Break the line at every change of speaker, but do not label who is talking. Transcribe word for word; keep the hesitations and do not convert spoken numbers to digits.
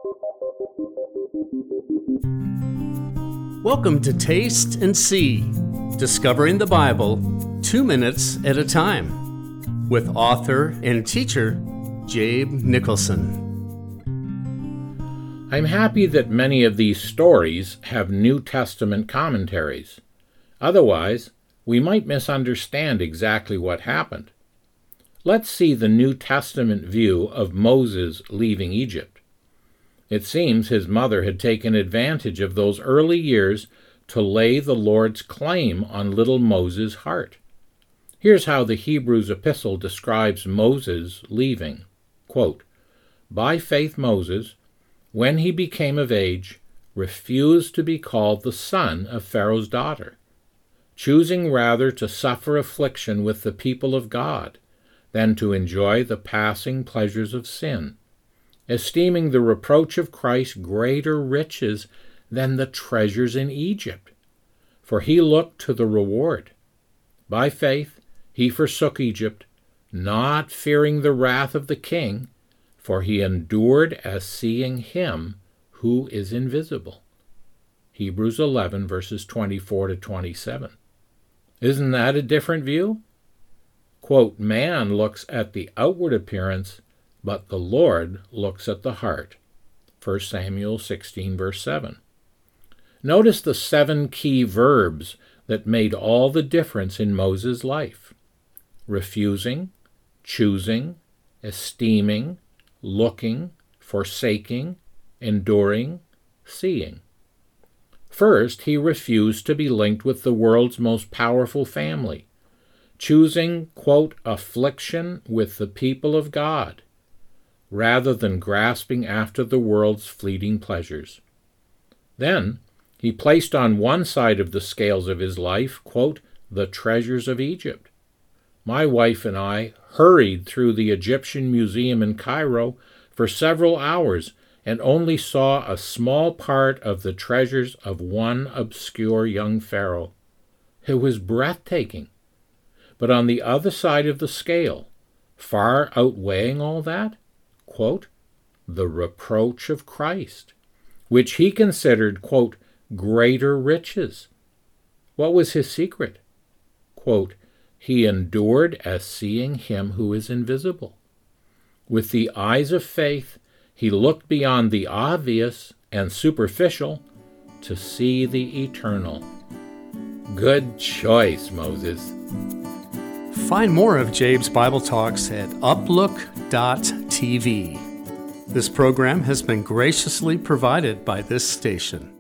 Welcome to Taste and See, Discovering the Bible, two minutes at a time, with author and teacher Jabe Nicholson.
I'm happy that many of these stories have New Testament commentaries. Otherwise, we might misunderstand exactly what happened. Let's see the New Testament view of Moses leaving Egypt. It seems his mother had taken advantage of those early years to lay the Lord's claim on little Moses' heart. Here's how the Hebrews epistle describes Moses leaving. Quote, "By faith Moses, when he became of age, refused to be called the son of Pharaoh's daughter, choosing rather to suffer affliction with the people of God than to enjoy the passing pleasures of sin, esteeming the reproach of Christ greater riches than the treasures in Egypt, for he looked to the reward. By faith he forsook Egypt, not fearing the wrath of the king, for he endured as seeing him who is invisible." Hebrews eleven, verses twenty-four to twenty-seven. Isn't that a different view? Quote, "Man looks at the outward appearance, but the Lord looks at the heart." First Samuel sixteen, verse seven. Notice the seven key verbs that made all the difference in Moses' life: refusing, choosing, esteeming, looking, forsaking, enduring, seeing. First, he refused to be linked with the world's most powerful family, choosing, quote, affliction with the people of God, rather than grasping after the world's fleeting pleasures. Then, he placed on one side of the scales of his life, quote, the treasures of Egypt. My wife and I hurried through the Egyptian Museum in Cairo for several hours and only saw a small part of the treasures of one obscure young pharaoh. It was breathtaking. But on the other side of the scale, far outweighing all that, quote, the reproach of Christ, which he considered, quote, greater riches. What was his secret? Quote, he endured as seeing him who is invisible. With the eyes of faith, he looked beyond the obvious and superficial to see the eternal. Good choice, Moses.
Find more of Jabe's Bible Talks at uplook dot t v. This program has been graciously provided by this station.